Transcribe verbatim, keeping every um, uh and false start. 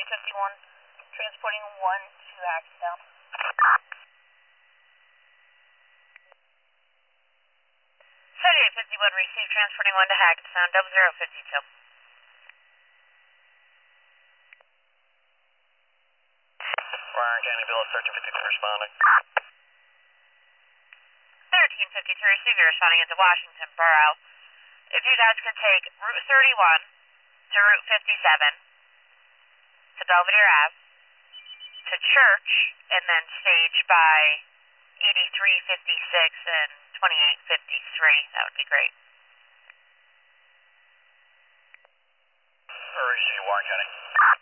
thirteen fifty-one, transporting one to Hackettstown. thirty-eight fifty-one, received, transporting one to Hackettstown, double zero fifty-two. Warren County Bill thirteen fifty-two responding. thirteen fifty-two, received, you're responding into Washington Borough. If you guys could take Route thirty-one to Route fifty-seven, to Belvedere Ave, to Church, and then stage by eighty-three fifty-six and twenty-eight fifty-three, that would be great. Receive Warren County.